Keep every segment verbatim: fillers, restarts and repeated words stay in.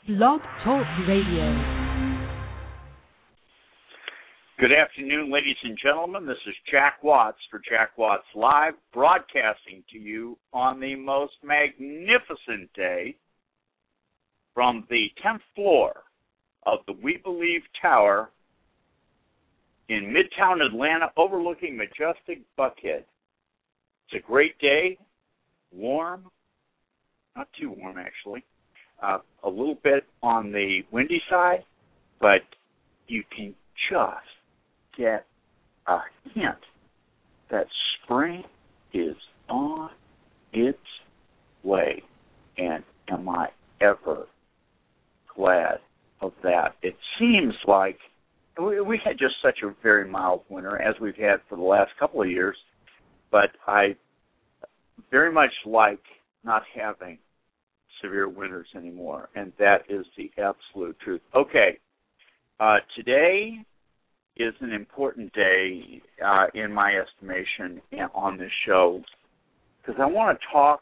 Blog Talk Radio. Good afternoon, ladies and gentlemen. This is Jack Watts for Jack Watts Live, broadcasting to you on the most magnificent day from the tenth floor of the We Believe Tower in Midtown Atlanta, overlooking majestic Buckhead. It's a great day, warm, not too warm actually, uh, a little bit on the windy side, but you can just get a hint that spring is on its way. And am I ever glad of that? It seems like we, we had just such a very mild winter, as we've had for the last couple of years, but I very much like not having severe winters anymore, and that is the absolute truth. Okay, uh, today is an important day uh, in my estimation on this show, because I want to talk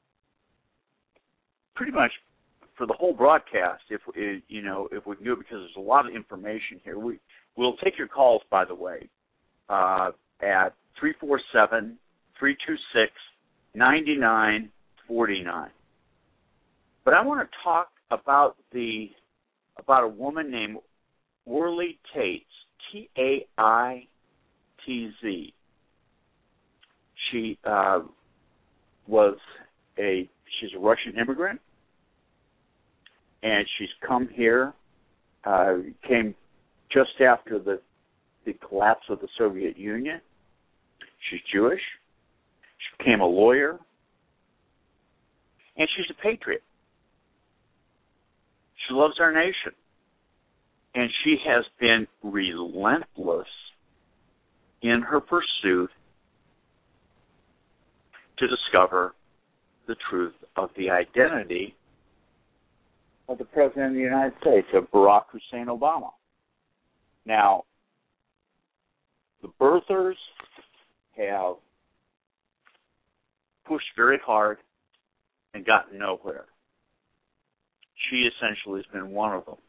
pretty much for the whole broadcast, if you know, if we can do it, because there's a lot of information here. We we'll take your calls, by the way, uh, at three four seven, three two six, nine nine four nine. But I want to talk about the about a woman named Worley Taitz, T A I T Z. She uh, was a she's a Russian immigrant, and she's come here. Uh, came just after the the collapse of the Soviet Union. She's Jewish. She became a lawyer, and she's a patriot. She loves our nation, and she has been relentless in her pursuit to discover the truth of the identity of the President of the United States, of Barack Hussein Obama. Now, the birthers have pushed very hard and gotten nowhere. She essentially has been one of them.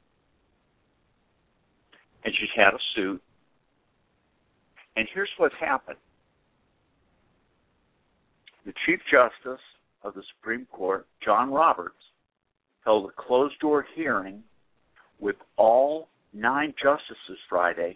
And she's had a suit. And here's what happened. The Chief Justice of the Supreme Court, John Roberts, held a closed-door hearing with all nine justices Friday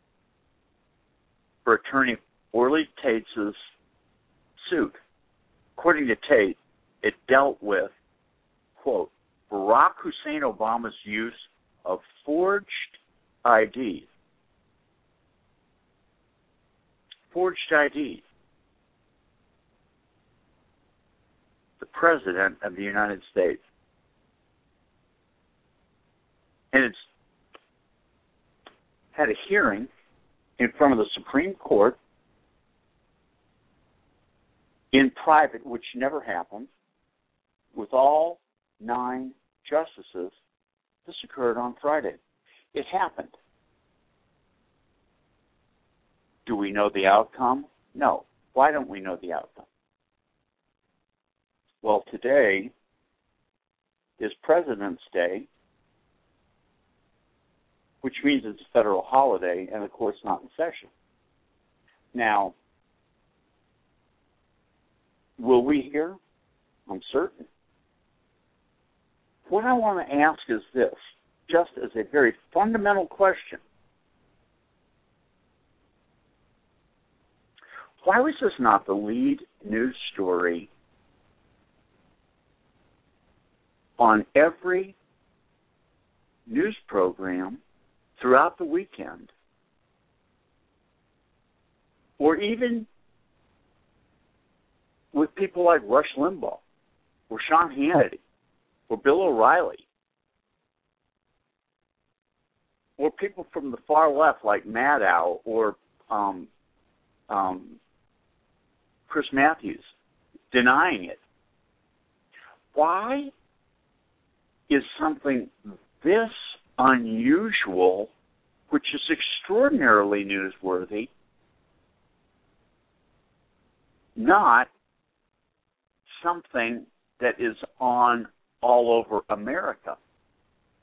for attorney Worley Taitz's suit. According to Tate, it dealt with, quote, Barack Hussein Obama's use of forged I Ds. Forged I Ds. The President of the United States. And it's had a hearing in front of the Supreme Court in private, which never happened, with all nine justices. This occurred on Friday. It happened. Do we know the outcome? No. Why don't we know the outcome? Well, today is President's Day, which means it's a federal holiday, and the court's not in session. Now, will we hear? I'm certain. What I want to ask is this, just as a very fundamental question. Why was this not the lead news story on every news program throughout the weekend, or even with people like Rush Limbaugh, or Sean Hannity, or Bill O'Reilly, or people from the far left like Maddow or um, um, Chris Matthews denying it? Why is something this unusual, which is extraordinarily newsworthy, not something that is on all over America?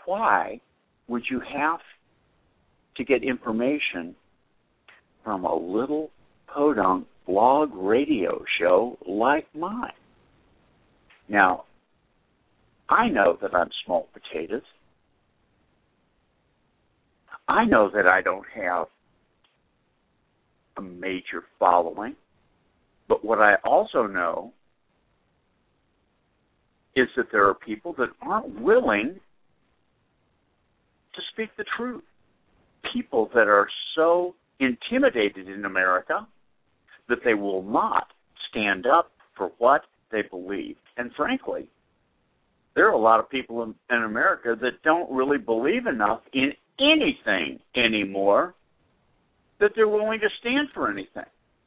why would you have to get information from a little podunk blog radio show like mine? Now, I know that I'm small potatoes. I know that I don't have a major following. But what I also know is that there are people that aren't willing to speak the truth. People that are so intimidated in America that they will not stand up for what they believe. And frankly, there are a lot of people in, in America that don't really believe enough in anything anymore that they're willing to stand for anything.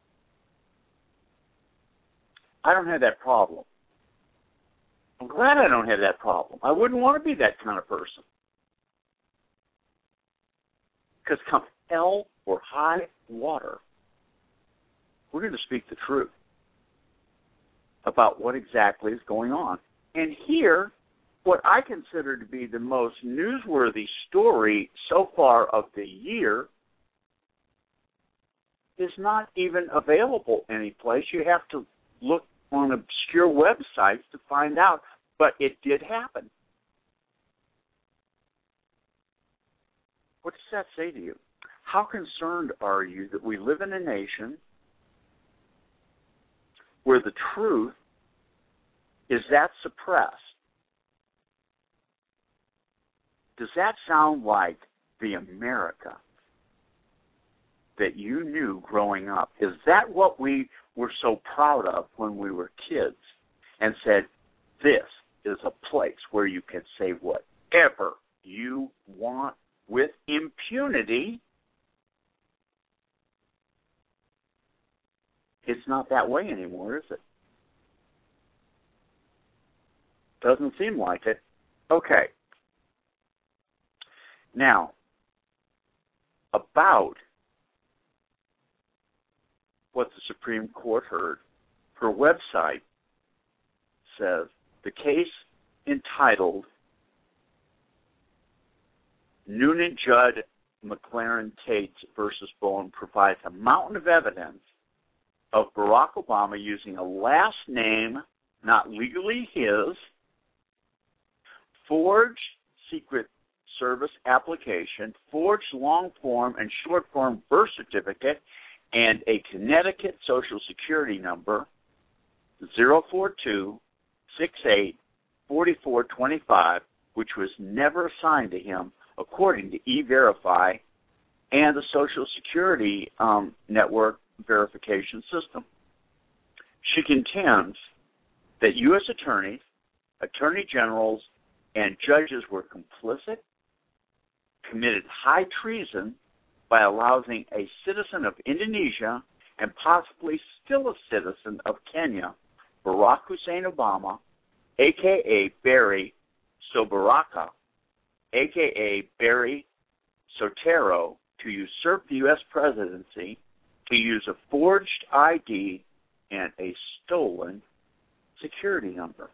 I don't have that problem. I'm glad I don't have that problem. I wouldn't want to be that kind of person. Because come hell or high water, we're going to speak the truth about what exactly is going on. And here, what I consider to be the most newsworthy story so far of the year is not even available anyplace. You have to look on obscure websites to find out, but it did happen. What does that say to you? How concerned are you that we live in a nation where the truth is that suppressed? Does that sound like the America that you knew growing up? Is that what we were so proud of when we were kids and said, this is a place where you can say whatever you want with impunity? It's not that way anymore, is it? Doesn't seem like it. Okay. Now, about what the Supreme Court heard, her website says the case entitled Noonan Judd McLaren Tate versus Bowen provides a mountain of evidence of Barack Obama using a last name not legally his, forged Secret Service application, forged long form and short form birth certificate, and a Connecticut Social Security number zero four two six eight four four two five, which was never assigned to him according to E-Verify and the Social Security um, Network verification system. She contends that U S attorneys, attorney generals, and judges were complicit, committed high treason by allowing a citizen of Indonesia and possibly still a citizen of Kenya, Barack Hussein Obama, a k a. Barry Sobaraka, a k a. Barry Soetoro, to usurp the U S presidency, to use a forged I D and a stolen security number.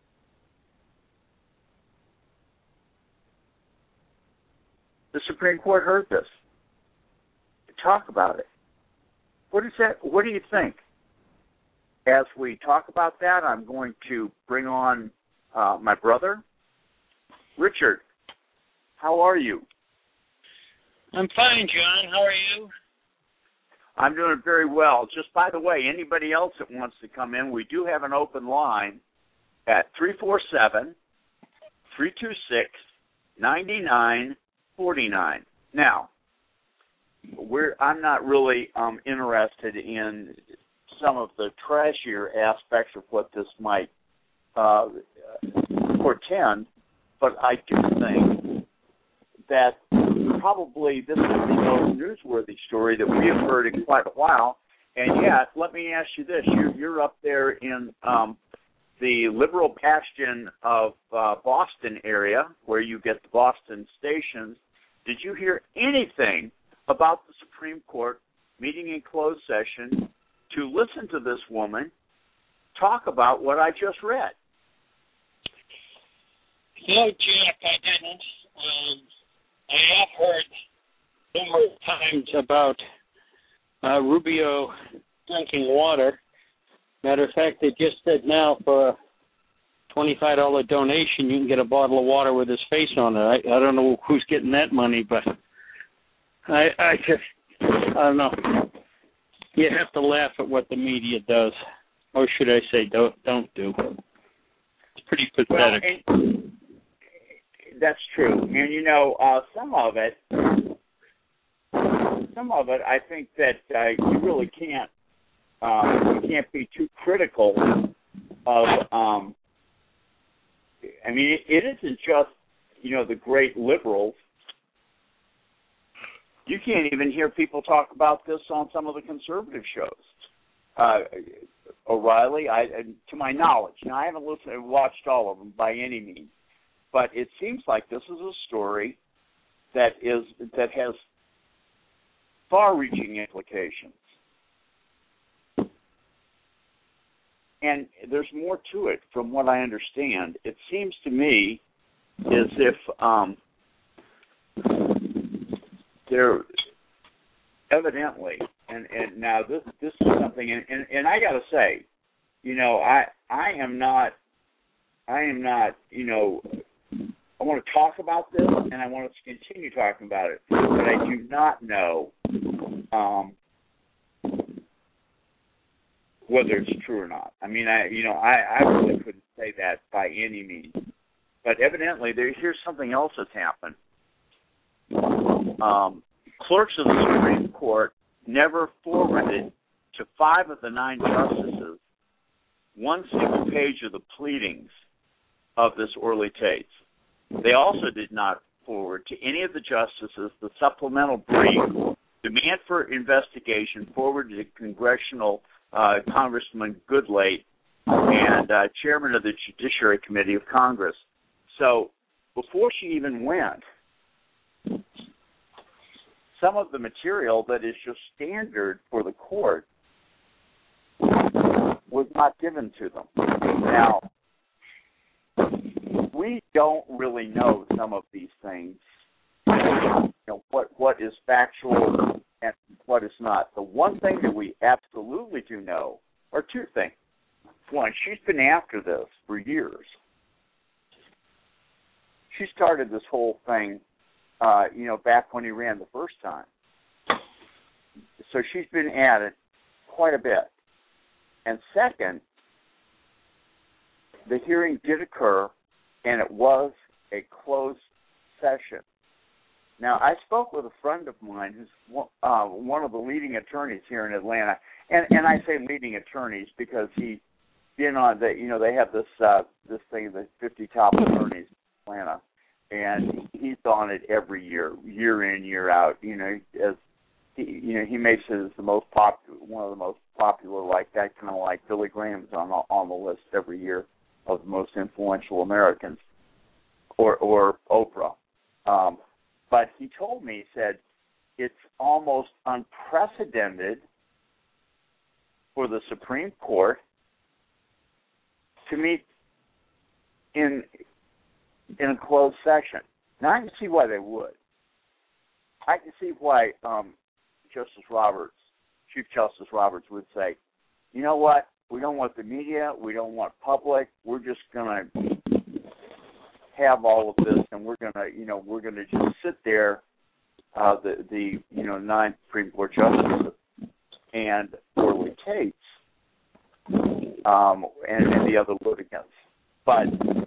The Supreme Court heard this. Talk about it. What is that? What do you think? As we talk about that, I'm going to bring on uh, my brother, Richard. How are you? I'm fine, John. How are you? I'm doing very well. Just by the way, anybody else that wants to come in, we do have an open line at three four seven, three two six, nine nine four nine. Now, we're, I'm not really um, interested in some of the trashier aspects of what this might uh, portend, but I do think that probably this is the most newsworthy story that we have heard in quite a while. And yet, let me ask you this. You, you're up there in um, the liberal bastion of uh, Boston area, where you get the Boston stations. Did you hear anything about the Supreme Court meeting in closed session to listen to this woman talk about what I just read? No, Jack, I didn't. Um, I have heard numerous times about uh, Rubio drinking water. Matter of fact, they just said now for a twenty-five dollars donation, you can get a bottle of water with his face on it. I, I don't know who's getting that money, but I, I just, I don't know. You have to laugh at what the media does. Or should I say, don't don't do. It's pretty pathetic. Well, and, that's true. And, you know, uh, some of it, some of it, I think that uh, you really can't, um, you can't be too critical of, um, I mean, it, it isn't just, you know, the great liberals. You can't even hear people talk about this on some of the conservative shows. Uh, O'Reilly, I, to my knowledge, now I haven't listened and watched all of them by any means, but it seems like this is a story that is that has far-reaching implications, and there's more to it. From what I understand, it seems to me as if um, there evidently. And, and now this this is something, and, and, and I got to say, you know, I I am not, I am not, you know, I want to talk about this, and I want to continue talking about it, but I do not know um, whether it's true or not. I mean, I you know, I, I really couldn't say that by any means, but evidently there here's something else that's happened. Um, clerks of the Supreme Court never forwarded to five of the nine justices one single page of the pleadings of this Orly Tates. They also did not forward to any of the justices the supplemental brief, demand for investigation, forwarded to Congressional uh, Congressman Goodlate and uh, chairman of the Judiciary Committee of Congress. So before she even went, some of the material that is just standard for the court was not given to them. Now, we don't really know some of these things, you know, what what is factual and what is not. The one thing that we absolutely do know are two things. One, she's been after this for years. She started this whole thing Uh, you know, back when he ran the first time. So she's been at it quite a bit. And second, the hearing did occur, and it was a closed session. Now, I spoke with a friend of mine who's uh, one of the leading attorneys here in Atlanta, and, and I say leading attorneys because he's been on the, you know, they have this uh, this thing, the fifty top attorneys in Atlanta. And he's on it every year, year in, year out. You know, as he, you know, he makes it as the most popular, one of the most popular, like that, kind of like Billy Graham's on the, on the list every year of the most influential Americans, or or Oprah. Um, but he told me, he said, it's almost unprecedented for the Supreme Court to meet in. in a closed session. Now, I can see why they would. I can see why um, Justice Roberts, Chief Justice Roberts would say, you know what, we don't want the media, we don't want public, we're just going to have all of this, and we're going to, you know, we're going to just sit there, uh, the, the, you know, nine Supreme Court justices and Orly Tates um, and, and the other litigants. But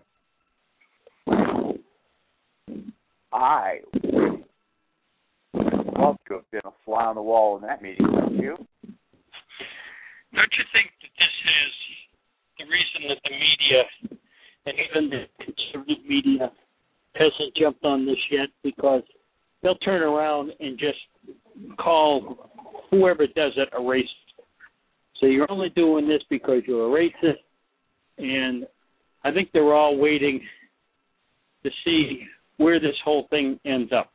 I would love to have been a fly on the wall in that meeting, don't you? Don't you think that this is the reason that the media, and even the conservative media, hasn't jumped on this yet? Because they'll turn around and just call whoever does it a racist. So you're only doing this because you're a racist, and I think they're all waiting to see where this whole thing ends up.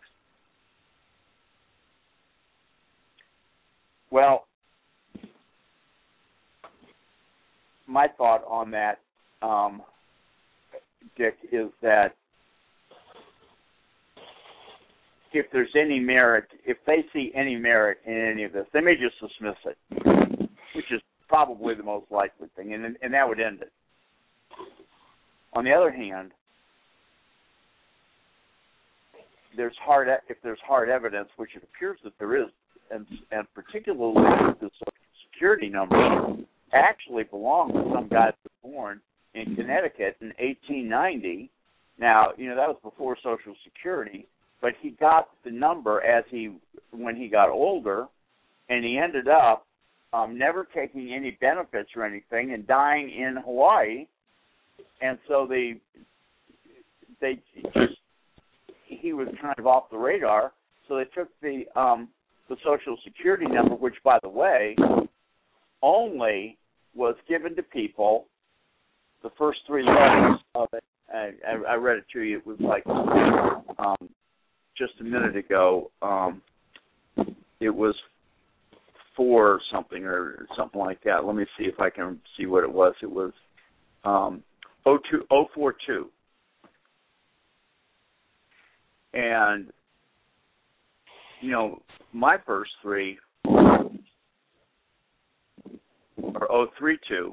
Well, my thought on that, um, Dick, is that if there's any merit, if they see any merit in any of this, they may just dismiss it, which is probably the most likely thing, and and that would end it. On the other hand, there's hard if there's hard evidence, which it appears that there is, and, and particularly the Social Security number actually belonged to some guy that was born in Connecticut in eighteen ninety. Now, you know, that was before Social Security, but he got the number as he when he got older, and he ended up um, never taking any benefits or anything and dying in Hawaii. And so they they just he was kind of off the radar. So they took the um, the Social Security number, which, by the way, only was given to people, the first three letters of it. I, I read it to you. It was like um, just a minute ago. Um, it was four something or something like that. Let me see if I can see what it was. It was um, oh two oh four two. And, you know, my first three are oh three two.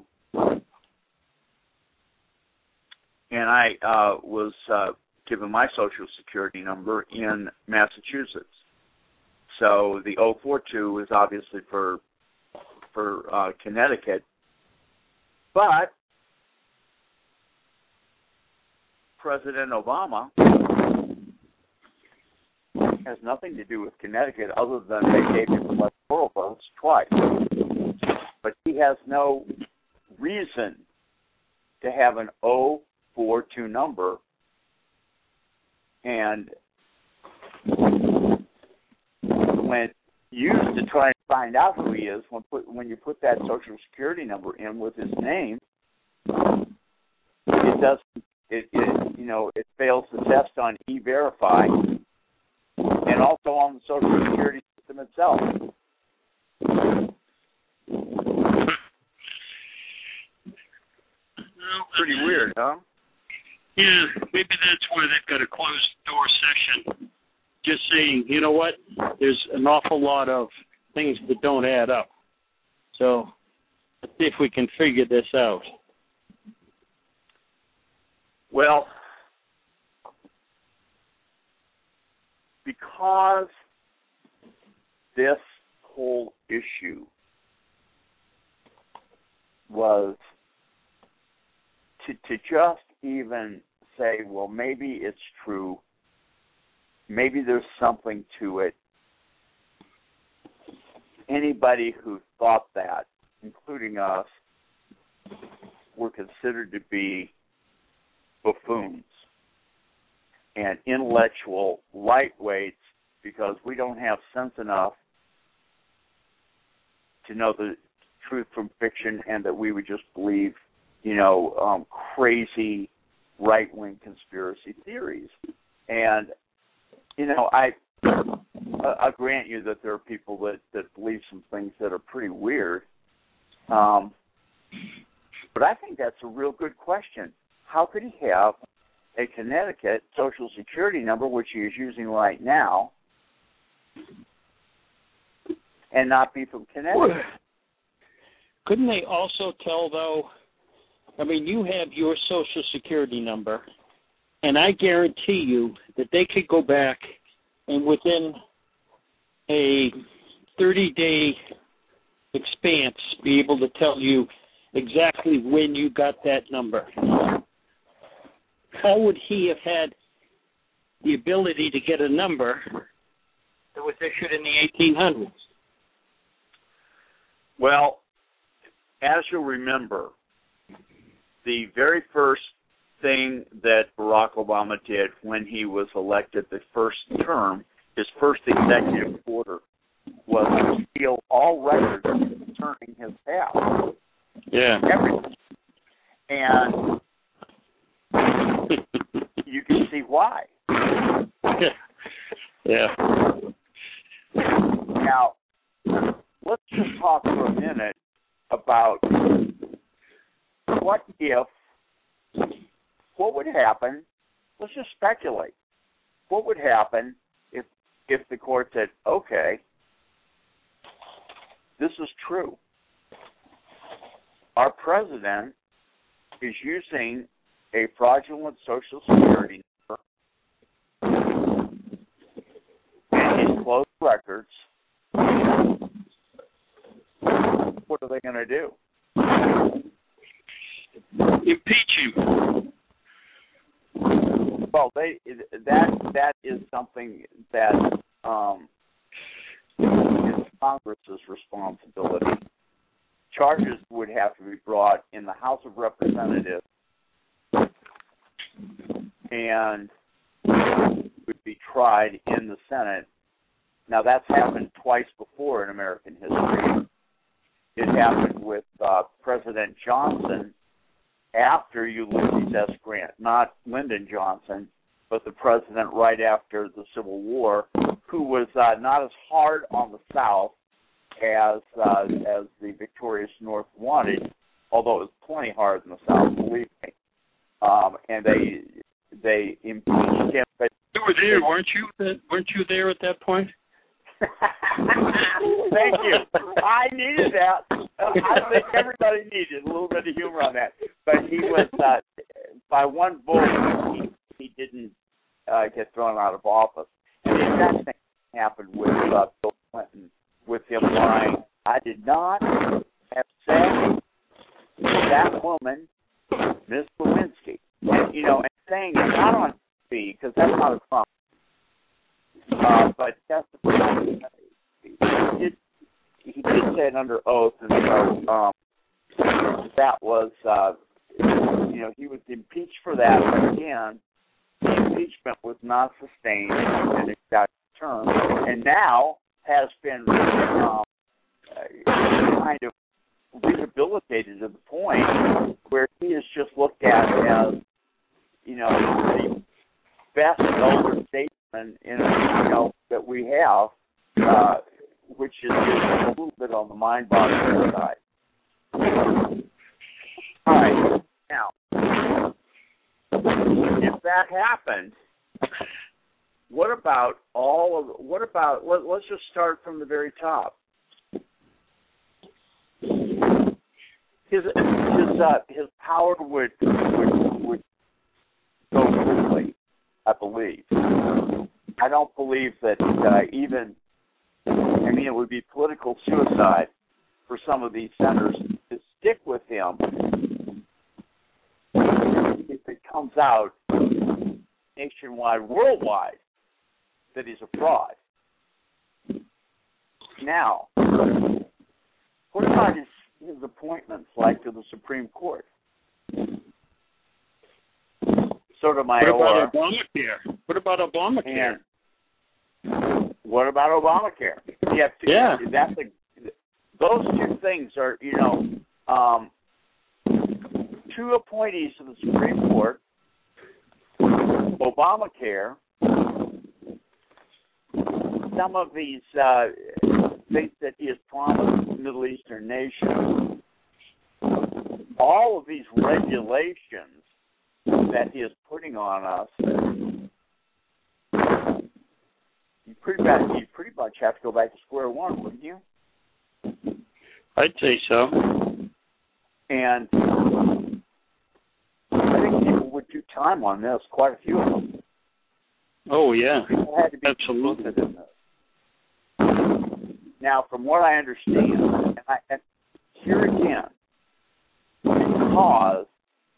And I uh, was uh, given my Social Security number in Massachusetts. So the oh four two is obviously for for uh, Connecticut. But President Obama has nothing to do with Connecticut other than they gave him electoral votes twice. But he has no reason to have an oh four two number, and when used to try and find out who he is, when put, when you put that Social Security number in with his name, it does it, it you know it fails the test on E-Verify and also on the Social Security system itself. Pretty weird, huh? Yeah, maybe that's why they've got a closed door session. Just saying, you know what? There's an awful lot of things that don't add up. So let's see if we can figure this out. Well, because this whole issue was to, to just even say, well, maybe it's true, maybe there's something to it. Anybody who thought that, including us, were considered to be buffoons and intellectual lightweights because we don't have sense enough to know the truth from fiction, and that we would just believe, you know, um, crazy right-wing conspiracy theories. And, you know, I I grant you that there are people that, that believe some things that are pretty weird. Um, but I think that's a real good question. How could he have a Connecticut Social Security number, which he is using right now, and not be from Connecticut? Couldn't they also tell, though, I mean, you have your Social Security number, and I guarantee you that they could go back and within a thirty-day expanse be able to tell you exactly when you got that number. How would he have had the ability to get a number that was issued in the eighteen hundreds? Well, as you'll remember, the very first thing that Barack Obama did when he was elected the first term, his first executive order, was to steal all records concerning his past. Yeah. Everything. And you can see why. Yeah. Now, let's just talk for a minute about what if, what would happen, let's just speculate, what would happen if if the court said, okay, this is true. Our president is using a fraudulent Social Security number and his closed records. What are they going to do? Impeach him. Well, they that that is something that um, is Congress's responsibility. Charges would have to be brought in the House of Representatives and would be tried in the Senate. Now, that's happened twice before in American history. It happened with uh, President Johnson after Ulysses S. Grant, not Lyndon Johnson, but the president right after the Civil War, who was uh, not as hard on the South as uh, as the victorious North wanted, although it was plenty hard in the South, believe me. Um, and they they impeached him. But you were there, weren't you? Weren't you there at that point? Thank you. I needed that. I think everybody needed a little bit of humor on that. But he was, uh, by one vote, he, he didn't uh, get thrown out of office. And the exact thing happened with uh, Bill Clinton, with him lying. I did not have sex with that woman, Miss Lewinsky. And, you know, and saying it not on T V, because that's not a crime. Uh, but testifying, he did, he did say it under oath, and so um, that was, uh, you know, he was impeached for that. But again, the impeachment was not sustained in an exact term, and now has been um, kind of rehabilitated to the point where he is just looked at as, you know, the best elder statesman in, you know, that we have, uh, which is a little bit on the mind-boggling side. All right, now, if that happened, what about all of? What about? Let, let's just start from the very top. His his uh, his power would would would go quickly, I believe. I don't believe that uh, even, I mean, it would be political suicide for some of these senators to stick with him if it comes out nationwide, worldwide, that he's a fraud. Now, what about his, his appointments, like to the Supreme Court? Sotomayor. What about Obamacare? What about Obamacare? And what about Obamacare? You have to, yeah. That's a, those two things are, you know, um, two appointees to the Supreme Court, Obamacare, some of these uh, things that he has promised Middle Eastern nations, all of these regulations that he is putting on us, you pretty much, you pretty much have to go back to square one, wouldn't you? I'd say so. And I think people would do time on this, quite a few of them. Oh, yeah. People had to be absolutely included in this. Now, from what I understand, and, I, and here again, because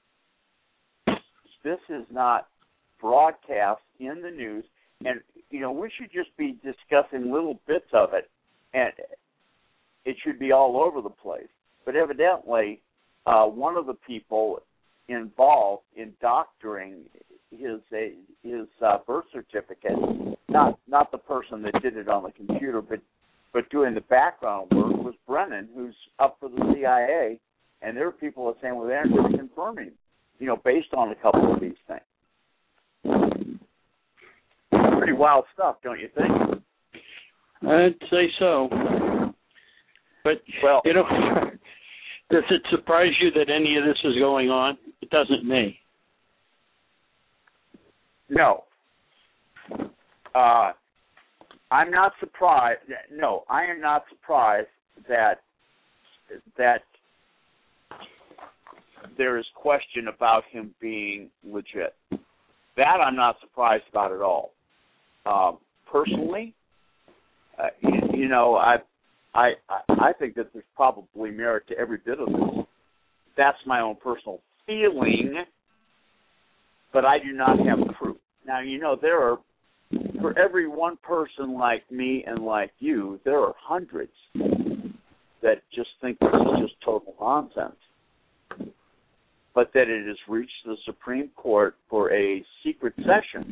this is not broadcast in the news, and, you know, we should just be discussing little bits of it, and it should be all over the place. But evidently, uh, one of the people involved in doctoring his uh, his uh, birth certificate, not not the person that did it on the computer, but but doing the background work, was Brennan, who's up for the C I A, and there are people that are saying, well, they're going to confirm him, you know, based on a couple of these things. Pretty wild stuff, don't you think? I'd say so. But, well, you know, does it surprise you that any of this is going on? It doesn't me. No. Uh, I'm not surprised. No, I am not surprised that that there is question about him being legit. That I'm not surprised about at all. Um, personally, uh, you, you know, I, I, I think that there's probably merit to every bit of this. That's my own personal feeling, but I do not have proof. Now, you know, there are, for every one person like me and like you, there are hundreds that just think this is just total nonsense. But that it has reached the Supreme Court for a secret session,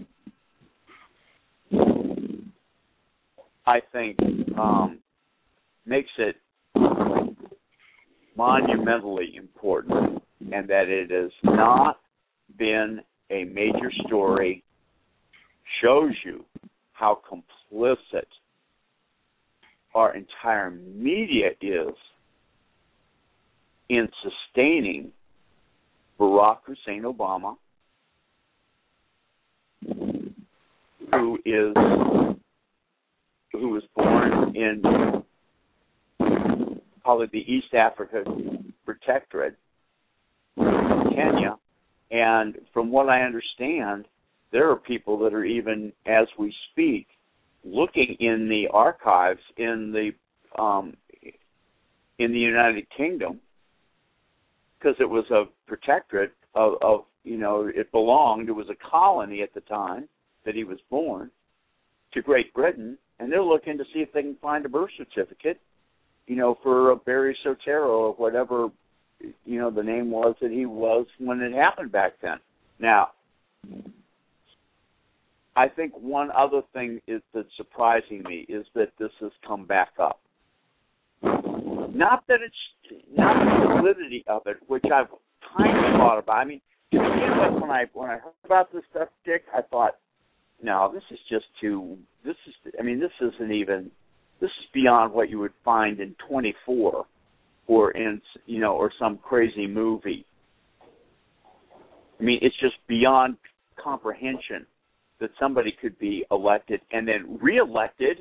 I think, um, makes it monumentally important, and that it has not been a major story shows you how complicit our entire media is in sustaining Barack Hussein Obama, who is who was born in probably the East Africa Protectorate, Kenya, and from what I understand, there are people that are even, as we speak, looking in the archives in the um, in the United Kingdom, because it was a protectorate of, of, you know, it belonged, it was a colony at the time that he was born, to Great Britain, and they're looking to see if they can find a birth certificate, you know, for Barry Soetoro or whatever, you know, the name was that he was when it happened back then. Now, I think one other thing is that's surprising me is that this has come back up. Not that it's not the validity of it, which I've kind of thought about. I mean, to begin with, when I when I heard about this stuff, Dick, I thought, no, this is just too. This is. I mean, this isn't even. This is beyond what you would find in twenty-four, or in you know, or some crazy movie. I mean, it's just beyond comprehension that somebody could be elected and then reelected,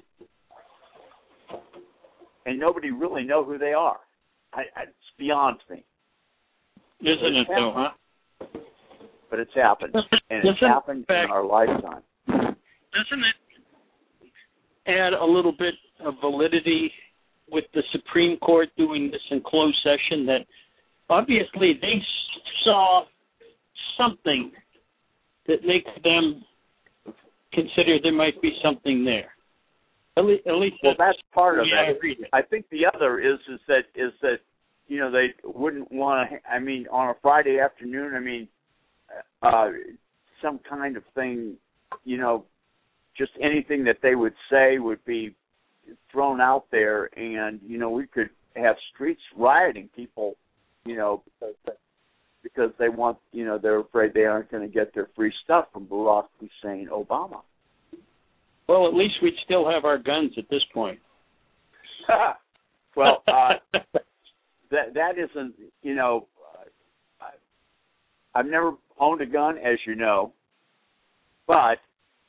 and nobody really know who they are. I, I, it's beyond me. Isn't it, though, huh? But it's happened, and it's happened in our lifetime. Doesn't it add a little bit of validity with the Supreme Court doing this in closed session that obviously they saw something that makes them consider there might be something there? At least, at least well, that's, that's part of yeah, it. I think the other is is that is that you know they wouldn't want to. I mean, on a Friday afternoon, I mean, uh, some kind of thing, you know, just anything that they would say would be thrown out there, and you know, we could have streets rioting, people, you know, because because they want, you know, they're afraid they aren't going to get their free stuff from Barack Hussein Obama. Well, at least we'd still have our guns at this point. well, uh, that that isn't, you know, uh, I've never owned a gun, as you know, but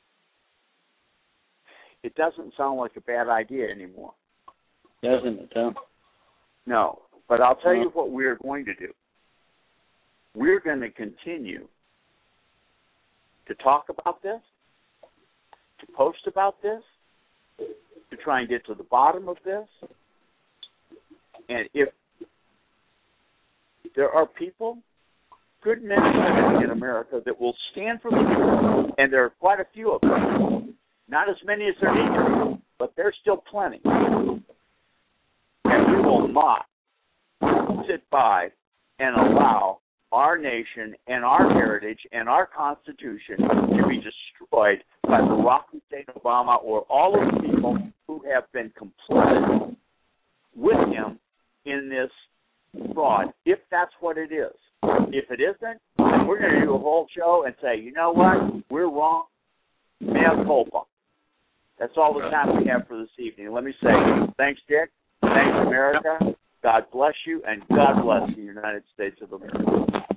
it doesn't sound like a bad idea anymore. Doesn't it, though? No, but I'll tell you what we're going to do. We're going to continue to talk about this, to post about this, to try and get to the bottom of this. And if there are people, good men and women in America, that will stand for the truth, and there are quite a few of them, not as many as there need to be, but there's still plenty. And we will not sit by and allow our nation and our heritage and our Constitution to be destroyed by Barack Hussein Obama or all of the people who have been complicit with him in this fraud, if that's what it is. If it isn't, then we're going to do a whole show and say, you know what, we're wrong, mea culpa. That's all the time we have for this evening. Let me say, thanks, Dick. Thanks, America. God bless you, and God bless the United States of America.